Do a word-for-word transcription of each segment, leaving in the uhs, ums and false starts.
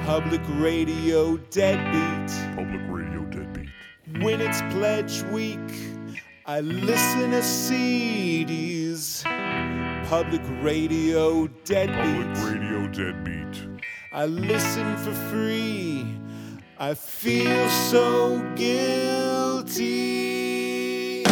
Public radio deadbeat. Public radio deadbeat. When it's pledge week, I listen to C Ds. Public radio deadbeat. Public radio deadbeat. I listen for free. I feel so guilty.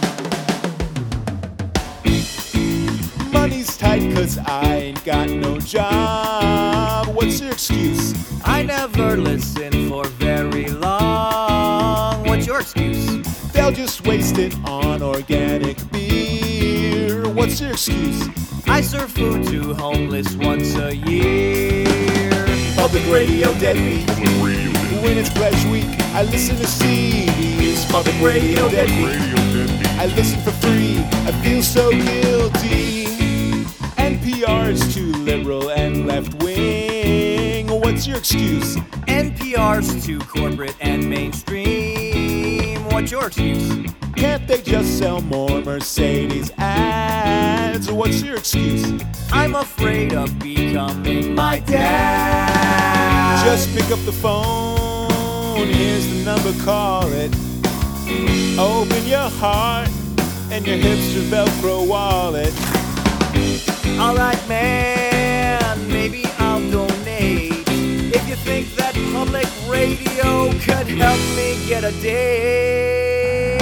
Money's tight 'cause I ain't got no job. What's your excuse? I never listen for very long. What's your excuse? They'll just waste it on organic beer. What's your excuse? I serve food to homeless once a year. Public radio deadbeat. Public radio deadbeat. When it's pledge week, I listen to C Ds. Public radio Public deadbeat. radio deadbeat. I listen for free. I feel so guilty. N P R's too liberal and left wing. What's your excuse? N P R's too corporate and mainstream. What's your excuse? Can't they just sell more Mercedes ads? What's your excuse? I'm afraid of becoming my dad. Just pick up the phone. Here's the number, call it. Open your heart and your hipster Velcro wallet. Alright, man, maybe I'll donate. If you think that public radio could help me get a date.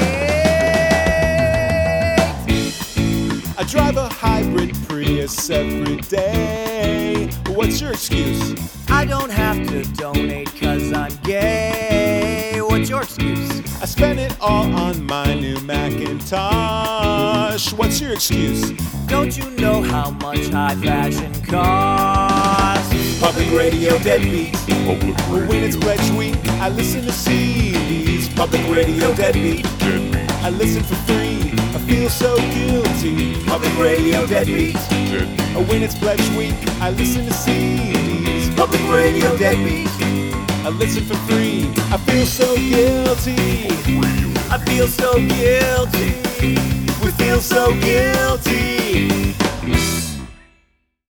I drive a hybrid Prius every day. What's your excuse? I don't have to donate 'cause I'm gay. What's your excuse? I spend it all on my new Macintosh. What's your excuse? Don't you know how much high fashion costs? Public radio deadbeat. Public radio When it's pledge week, I listen to C Ds. Public radio deadbeat. deadbeat. I listen for free. I feel so guilty. Public radio deadbeat. Deadbeat. When it's pledge week, I listen to C Ds. Public radio deadbeat. I listen for free. I feel so guilty. Radio. I feel so guilty. We feel so guilty.